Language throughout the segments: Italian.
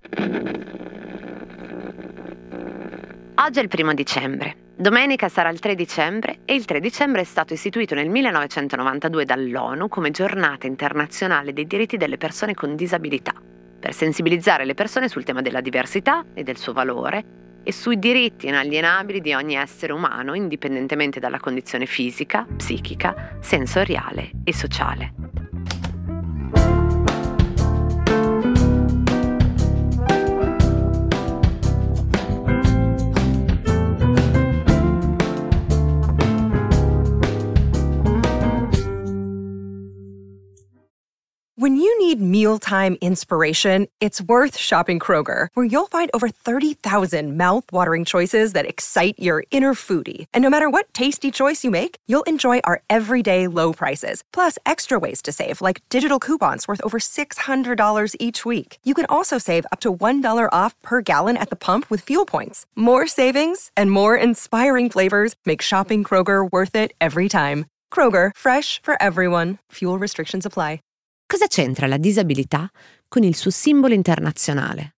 Oggi è il 1° dicembre. Domenica sarà il 3 dicembre e il 3 dicembre è stato istituito nel 1992 dall'ONU come Giornata internazionale dei diritti delle persone con disabilità, per sensibilizzare le persone sul tema della diversità e del suo valore e sui diritti inalienabili di ogni essere umano, indipendentemente dalla condizione fisica, psichica, sensoriale e sociale. When you need mealtime inspiration, it's worth shopping Kroger, where you'll find over 30,000 mouth-watering choices that excite your inner foodie. And no matter what tasty choice you make, you'll enjoy our everyday low prices, plus extra ways to save, like digital coupons worth over $600 each week. You can also save up to $1 off per gallon at the pump with fuel points. More savings and more inspiring flavors make shopping Kroger worth it every time. Kroger, fresh for everyone. Fuel restrictions apply. Cosa c'entra la disabilità con il suo simbolo internazionale?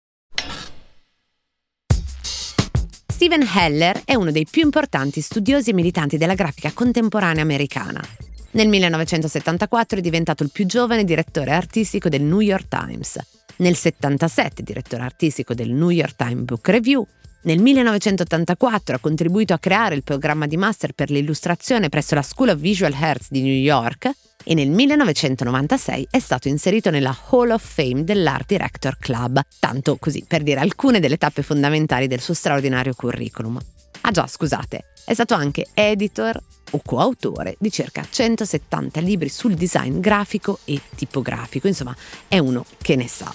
Steven Heller è uno dei più importanti studiosi e militanti della grafica contemporanea americana. Nel 1974 è diventato il più giovane direttore artistico del New York Times. Nel 1977 direttore artistico del New York Times Book Review. Nel 1984 ha contribuito a creare il programma di master per l'illustrazione presso la School of Visual Arts di New York e nel 1996 è stato inserito nella Hall of Fame dell'Art Director Club, tanto così per dire alcune delle tappe fondamentali del suo straordinario curriculum. Ah già, scusate, è stato anche editor o coautore di circa 170 libri sul design grafico e tipografico, insomma è uno che ne sa.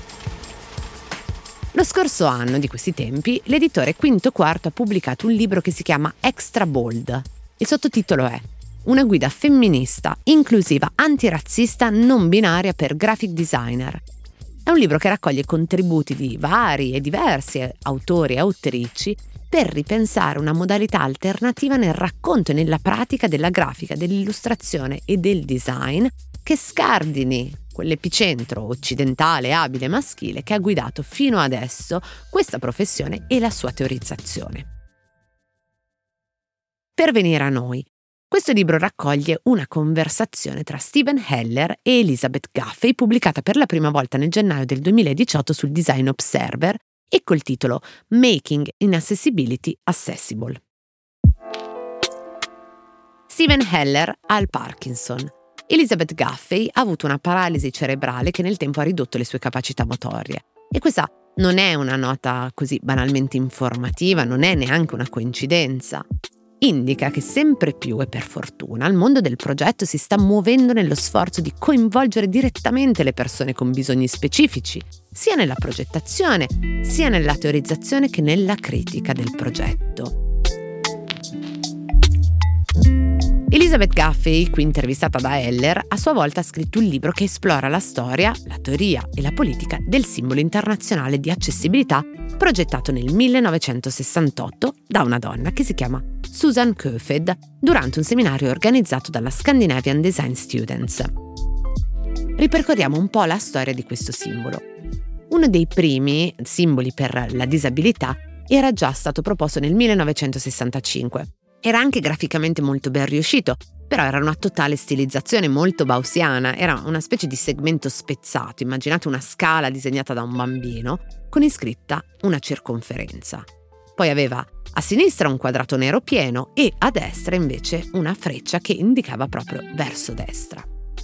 Lo scorso anno, di questi tempi, l'editore Quinto Quarto ha pubblicato un libro che si chiama Extra Bold. Il sottotitolo è Una guida femminista, inclusiva, antirazzista, non binaria per graphic designer. È un libro che raccoglie contributi di vari e diversi autori e autrici per ripensare una modalità alternativa nel racconto e nella pratica della grafica, dell'illustrazione e del design che scardini quell'epicentro occidentale, abile e maschile che ha guidato fino adesso questa professione e la sua teorizzazione. Per venire a noi, questo libro raccoglie una conversazione tra Steven Heller e Elizabeth Gaffey, pubblicata per la prima volta nel gennaio del 2018 sul Design Observer e col titolo Making Inaccessibility Accessible. Steven Heller ha il Parkinson. Elizabeth Gaffey ha avuto una paralisi cerebrale che nel tempo ha ridotto le sue capacità motorie. E questa non è una nota così banalmente informativa, non è neanche una coincidenza. Indica che sempre più, e per fortuna, il mondo del progetto si sta muovendo nello sforzo di coinvolgere direttamente le persone con bisogni specifici, sia nella progettazione, sia nella teorizzazione che nella critica del progetto. Elizabeth Gaffey, qui intervistata da Heller, a sua volta ha scritto un libro che esplora la storia, la teoria e la politica del simbolo internazionale di accessibilità progettato nel 1968 da una donna che si chiama Susan Köfed durante un seminario organizzato dalla Scandinavian Design Students. Ripercorriamo un po' la storia di questo simbolo. Uno dei primi simboli per la disabilità era già stato proposto nel 1965. Era anche graficamente molto ben riuscito, però era una totale stilizzazione molto gaussiana, era una specie di segmento spezzato, immaginate una scala disegnata da un bambino, con iscritta una circonferenza. Poi aveva a sinistra un quadrato nero pieno e a destra invece una freccia che indicava proprio verso destra.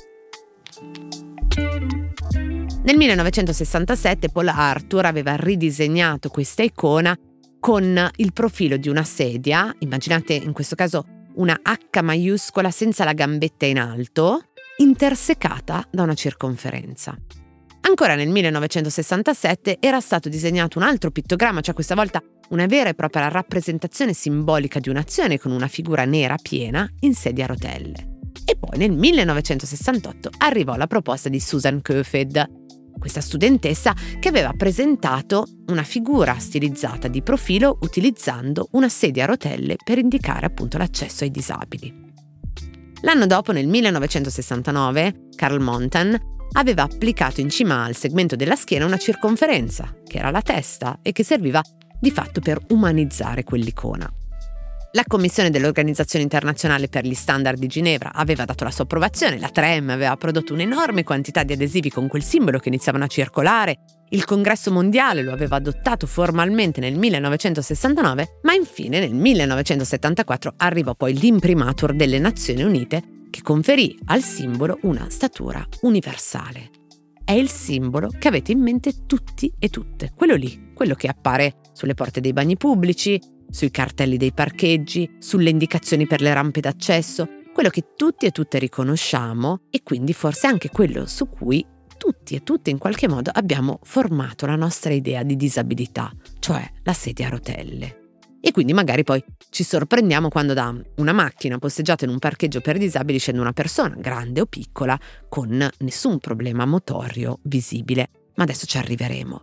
Nel 1967 Paul Arthur aveva ridisegnato questa icona con il profilo di una sedia, immaginate in questo caso una H maiuscola senza la gambetta in alto, intersecata da una circonferenza. Ancora nel 1967 era stato disegnato un altro pittogramma, cioè questa volta una vera e propria rappresentazione simbolica di un'azione con una figura nera piena in sedia a rotelle. E poi nel 1968 arrivò la proposta di Susan Köfed, questa studentessa che aveva presentato una figura stilizzata di profilo utilizzando una sedia a rotelle per indicare appunto l'accesso ai disabili. L'anno dopo, nel 1969, Carl Montan aveva applicato in cima al segmento della schiena una circonferenza, che era la testa e che serviva di fatto per umanizzare quell'icona. La Commissione dell'Organizzazione Internazionale per gli Standard di Ginevra aveva dato la sua approvazione, la 3M aveva prodotto un'enorme quantità di adesivi con quel simbolo che iniziavano a circolare, il Congresso Mondiale lo aveva adottato formalmente nel 1969, ma infine nel 1974 arrivò poi l'imprimatur delle Nazioni Unite che conferì al simbolo una statura universale. È il simbolo che avete in mente tutti e tutte, quello lì, quello che appare sulle porte dei bagni pubblici, sui cartelli dei parcheggi, sulle indicazioni per le rampe d'accesso, quello che tutti e tutte riconosciamo e quindi forse anche quello su cui tutti e tutte in qualche modo abbiamo formato la nostra idea di disabilità, cioè la sedia a rotelle. E quindi magari poi ci sorprendiamo quando da una macchina posteggiata in un parcheggio per disabili scende una persona, grande o piccola, con nessun problema motorio visibile. Ma adesso ci arriveremo.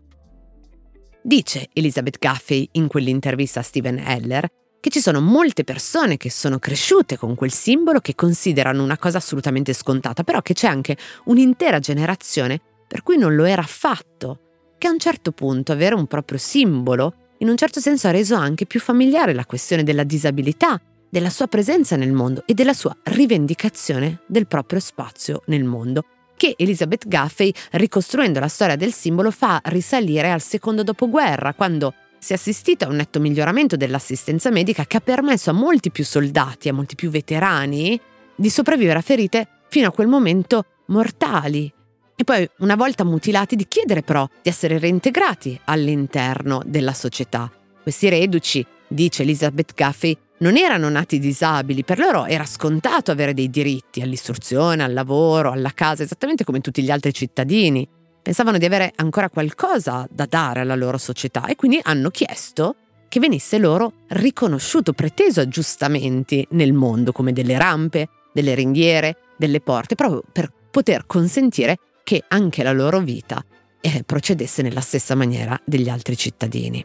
Dice Elizabeth Gaffey in quell'intervista a Steven Heller che ci sono molte persone che sono cresciute con quel simbolo, che considerano una cosa assolutamente scontata, però che c'è anche un'intera generazione per cui non lo era affatto, che a un certo punto avere un proprio simbolo in un certo senso ha reso anche più familiare la questione della disabilità, della sua presenza nel mondo e della sua rivendicazione del proprio spazio nel mondo, che Elizabeth Gaffey, ricostruendo la storia del simbolo, fa risalire al secondo dopoguerra, quando si è assistito a un netto miglioramento dell'assistenza medica che ha permesso a molti più soldati, a molti più veterani, di sopravvivere a ferite fino a quel momento mortali. E poi, una volta mutilati, di chiedere però di essere reintegrati all'interno della società. Questi reduci, dice Elizabeth Gaffey, non erano nati disabili, per loro era scontato avere dei diritti all'istruzione, al lavoro, alla casa, esattamente come tutti gli altri cittadini. Pensavano di avere ancora qualcosa da dare alla loro società e quindi hanno chiesto che venisse loro riconosciuto, preteso aggiustamenti nel mondo, come delle rampe, delle ringhiere, delle porte, proprio per poter consentire che anche la loro vita procedesse nella stessa maniera degli altri cittadini.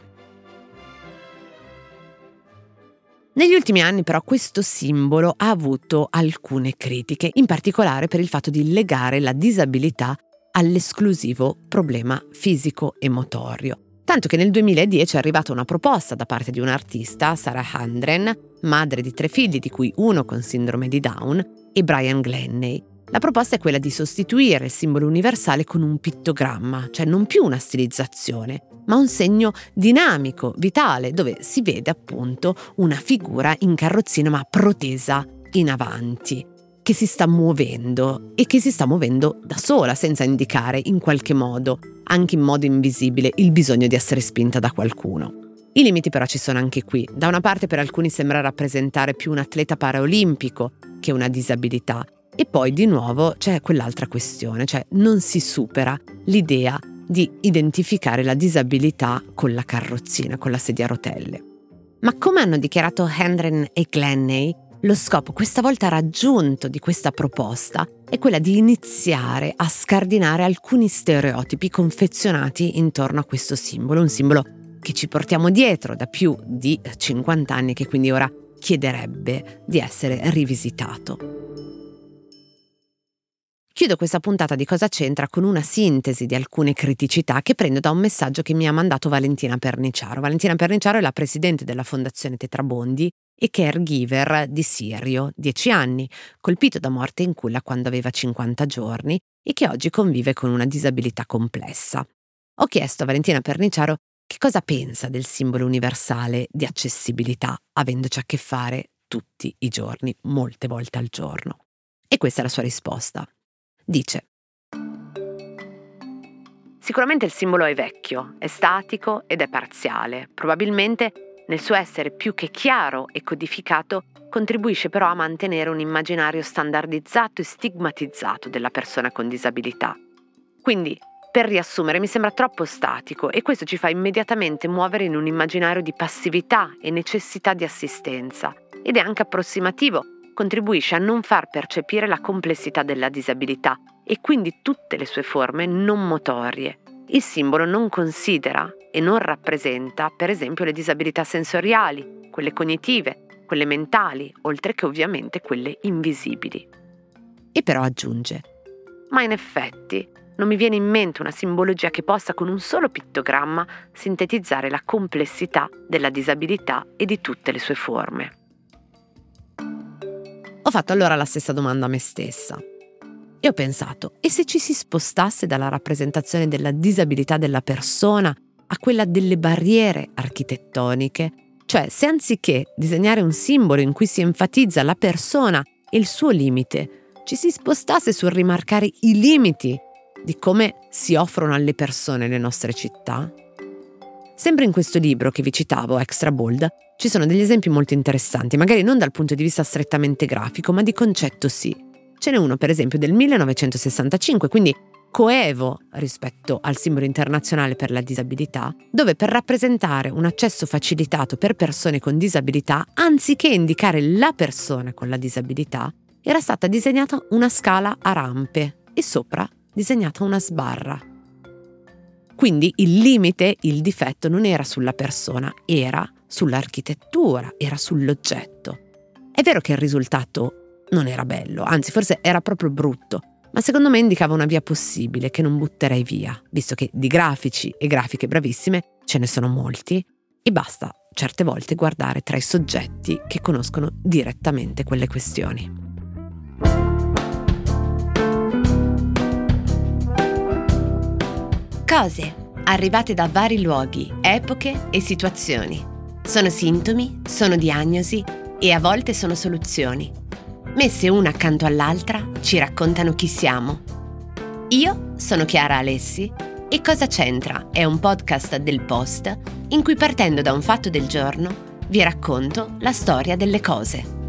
Negli ultimi anni però questo simbolo ha avuto alcune critiche, in particolare per il fatto di legare la disabilità all'esclusivo problema fisico e motorio. Tanto che nel 2010 è arrivata una proposta da parte di un'artista, Sarah Handren, madre di 3 figli di cui uno con sindrome di Down, e Brian Glenney. La proposta è quella di sostituire il simbolo universale con un pittogramma, cioè non più una stilizzazione, ma un segno dinamico, vitale, dove si vede appunto una figura in carrozzina ma protesa in avanti, che si sta muovendo e che si sta muovendo da sola, senza indicare in qualche modo, anche in modo invisibile, il bisogno di essere spinta da qualcuno. I limiti però ci sono anche qui. Da una parte per alcuni sembra rappresentare più un atleta paraolimpico che una disabilità, e poi di nuovo c'è quell'altra questione, cioè non si supera l'idea di identificare la disabilità con la carrozzina, con la sedia a rotelle. Ma come hanno dichiarato Handren e Glenney, lo scopo questa volta raggiunto di questa proposta è quella di iniziare a scardinare alcuni stereotipi confezionati intorno a questo simbolo, un simbolo che ci portiamo dietro da più di 50 anni, che quindi ora chiederebbe di essere rivisitato. Chiudo questa puntata di Cosa c'entra con una sintesi di alcune criticità che prendo da un messaggio che mi ha mandato Valentina Perniciaro. Valentina Perniciaro è la presidente della Fondazione Tetrabondi e caregiver di Sirio, 10 anni, colpito da morte in culla quando aveva 50 giorni e che oggi convive con una disabilità complessa. Ho chiesto a Valentina Perniciaro che cosa pensa del simbolo universale di accessibilità, avendoci a che fare tutti i giorni, molte volte al giorno. E questa è la sua risposta. Dice: sicuramente il simbolo è vecchio, è statico ed è parziale. Probabilmente nel suo essere più che chiaro e codificato contribuisce però a mantenere un immaginario standardizzato e stigmatizzato della persona con disabilità. Quindi, per riassumere, mi sembra troppo statico e questo ci fa immediatamente muovere in un immaginario di passività e necessità di assistenza, ed è anche approssimativo, contribuisce a non far percepire la complessità della disabilità e quindi tutte le sue forme non motorie. Il simbolo non considera e non rappresenta, per esempio, le disabilità sensoriali, quelle cognitive, quelle mentali, oltre che ovviamente quelle invisibili. E però aggiunge: ma in effetti non mi viene in mente una simbologia che possa con un solo pittogramma sintetizzare la complessità della disabilità e di tutte le sue forme. Ho fatto allora la stessa domanda a me stessa e ho pensato: e se ci si spostasse dalla rappresentazione della disabilità della persona a quella delle barriere architettoniche? Cioè, se anziché disegnare un simbolo in cui si enfatizza la persona e il suo limite, ci si spostasse sul rimarcare i limiti di come si offrono alle persone le nostre città? Sempre in questo libro che vi citavo, Extra Bold, ci sono degli esempi molto interessanti, magari non dal punto di vista strettamente grafico, ma di concetto sì. Ce n'è uno, per esempio, del 1965, quindi coevo rispetto al simbolo internazionale per la disabilità, dove per rappresentare un accesso facilitato per persone con disabilità, anziché indicare la persona con la disabilità, era stata disegnata una scala a rampe e sopra disegnata una sbarra. Quindi il limite, il difetto non era sulla persona, era sull'architettura, era sull'oggetto. È vero che il risultato non era bello, anzi forse era proprio brutto, ma secondo me indicava una via possibile che non butterei via, visto che di grafici e grafiche bravissime ce ne sono molti e basta certe volte guardare tra i soggetti che conoscono direttamente quelle questioni. Cose arrivate da vari luoghi, epoche e situazioni. Sono sintomi, sono diagnosi e a volte sono soluzioni. Messe una accanto all'altra ci raccontano chi siamo. Io sono Chiara Alessi e Cosa c'entra è un podcast del Post in cui, partendo da un fatto del giorno, vi racconto la storia delle cose.